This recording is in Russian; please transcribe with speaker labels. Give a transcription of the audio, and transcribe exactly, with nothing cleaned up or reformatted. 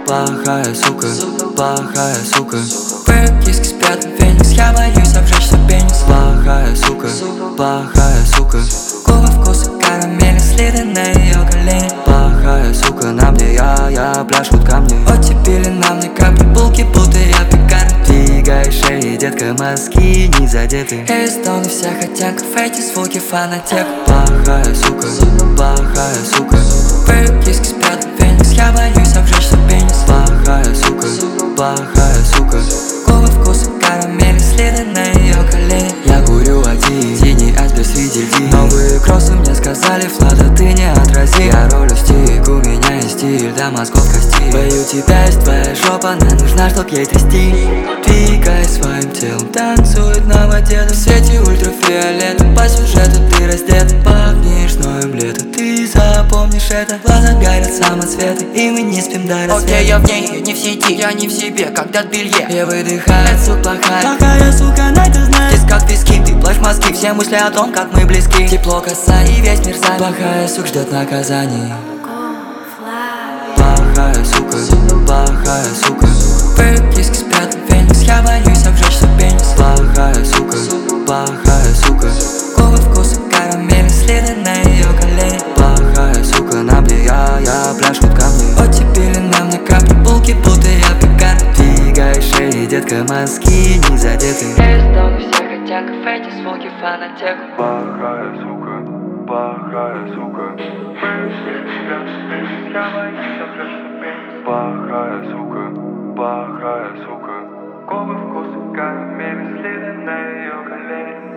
Speaker 1: Плохая сука, плохая сука. Твои киски спят в Феникс, я боюсь обжечься пенис. Плохая сука, плохая сука. Губы вкуса карамели, следы на ее колени. Плохая сука, на мне я, я пляшут камни. Оттепили на мне капли, булки, будто я пекарь. Двигай шеи, детка, мозги не задеты. Эвистон и вся хотянка, в эти звуки фанатек. Плохая сука, плохая сука. Твои киски спят в Феникс, я боюсь обжечься пенис. Плохая сука, плохая сука. Губы вкуса карамели, следы на ее колени. Я курю один, синий айсберг среди льдин. Новые кроссы мне сказали, Влада, ты не отрази. Я ролю стик, у меня есть стиль, до мозгов кости. Бою тебя, есть твоя жопа, она нужна, чтоб ей трясти. Двигай своим телом, танцует на воде. В свете ультрафиолета, по сюжету ты раздет. Пахнешь ноем лето, ты запомнишь это. В глазах горят самоцветы, и мы не спим до рассвета.
Speaker 2: Окей, я в ней, я не в сети, я не в себе, когда в белье.
Speaker 1: Я выдыхаю, это сука плохая.
Speaker 2: Плохая сука, на это знает. Здесь как виски, ты плачь мозги. Все мысли о том, как мы близки.
Speaker 1: Тепло касаний, весь мир занят. Плохая сука ждет наказаний. Плохая сука, плохая сука. Твои киски спят в Феникс, я боюсь обжечься пенис. Плохая сука, плохая сука. Губы вкуса карамели, следы на ее колени. Плохая сука, на мне я, я пляшут камни. Оттепили на мне капли, булки, будто я пекарь. Двигай шеи, детка, мозги не задеты. Эвистон и вся хотянка, в эти звуки фанатек.
Speaker 3: Плохая сука, плохая сука. Плохая сука, плохая сука. Губы вкуса карамели, следы на ее колени.